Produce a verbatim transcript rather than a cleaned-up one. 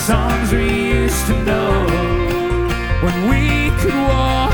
songs we used to know when we could walk